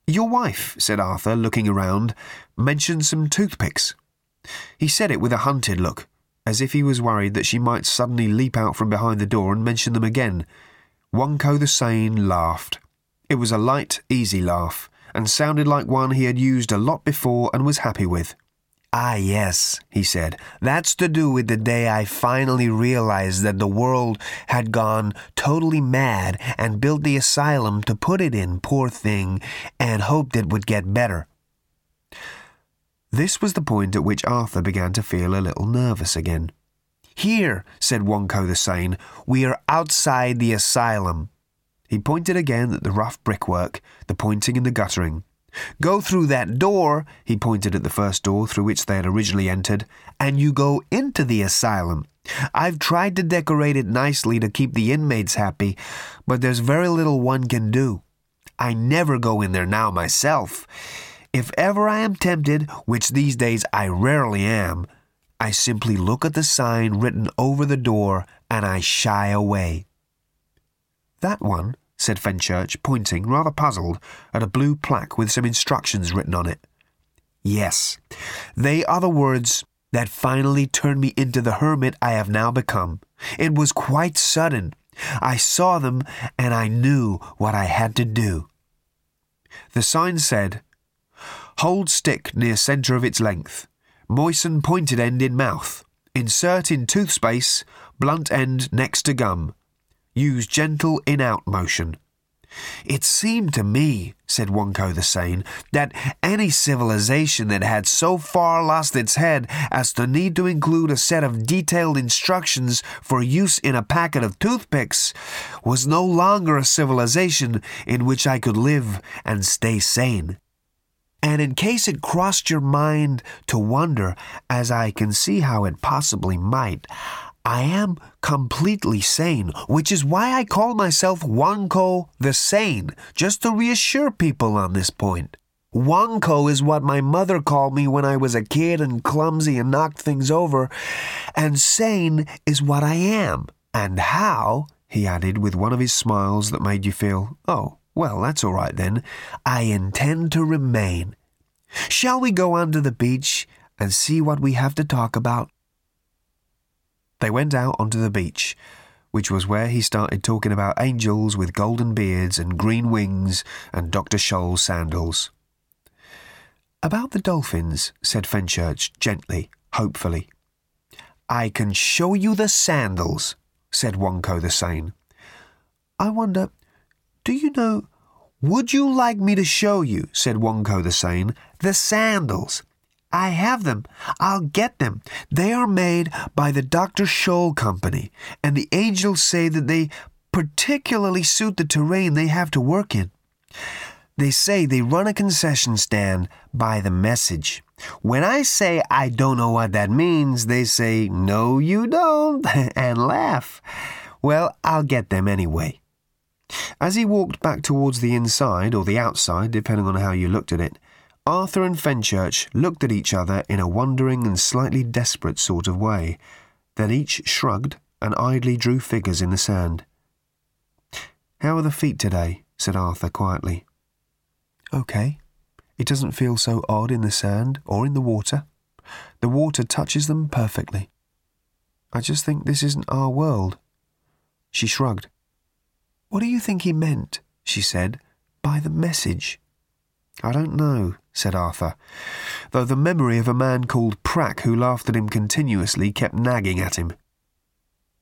"Your wife," said Arthur, looking around, "mentioned some toothpicks." He said it with a hunted look, as if he was worried that she might suddenly leap out from behind the door and mention them again. Wonko the Sane laughed. It was a light, easy laugh, and sounded like one he had used a lot before and was happy with. "Ah, yes," he said, "that's to do with the day I finally realized that the world had gone totally mad and built the asylum to put it in, poor thing, and hoped it would get better." This was the point at which Arthur began to feel a little nervous again. "Here," said Wonko the Sane, "we are outside the asylum." He pointed again at the rough brickwork, the pointing and the guttering. "Go through that door," he pointed at the first door through which they had originally entered, "and you go into the asylum. I've tried to decorate it nicely to keep the inmates happy, but there's very little one can do. I never go in there now myself. If ever I am tempted, which these days I rarely am, I simply look at the sign written over the door and I shy away." "That one," said Fenchurch, pointing, rather puzzled, at a blue plaque with some instructions written on it. "Yes, they are the words that finally turned me into the hermit I have now become. It was quite sudden. I saw them and I knew what I had to do." The sign said, "Hold stick near center of its length. Moisten pointed end in mouth. Insert in tooth space, blunt end next to gum. Use gentle in-out motion." "It seemed to me," said Wonko the Sane, "that any civilization that had so far lost its head as to need to include a set of detailed instructions for use in a packet of toothpicks was no longer a civilization in which I could live and stay sane. And in case it crossed your mind to wonder, as I can see how it possibly might, I am completely sane, which is why I call myself Wonko the Sane, just to reassure people on this point. Wonko is what my mother called me when I was a kid and clumsy and knocked things over, and sane is what I am. And how," he added with one of his smiles that made you feel, "Oh, well, that's all right then, I intend to remain. Shall we go onto the beach and see what we have to talk about?" They went out onto the beach, which was where he started talking about angels with golden beards and green wings and Dr. Scholl's sandals. "About the dolphins," said Fenchurch gently, hopefully. "I can show you the sandals," said Wonko the Sane. "I wonder, do you know—" "Would you like me to show you," said Wonko the Sane, "the sandals? I have them. I'll get them. They are made by the Dr. Scholl Company, and the angels say that they particularly suit the terrain they have to work in. They say they run a concession stand by the message. When I say I don't know what that means, they say, 'No, you don't,' and laugh. Well, I'll get them anyway." As he walked back towards the inside, or the outside, depending on how you looked at it, Arthur and Fenchurch looked at each other in a wondering and slightly desperate sort of way. Then each shrugged and idly drew figures in the sand. "How are the feet today?" said Arthur quietly. "Okay. It doesn't feel so odd in the sand or in the water. The water touches them perfectly. I just think this isn't our world." She shrugged. "What do you think he meant," she said, "by the message?" "I don't know," said Arthur, though the memory of a man called Prack who laughed at him continuously kept nagging at him.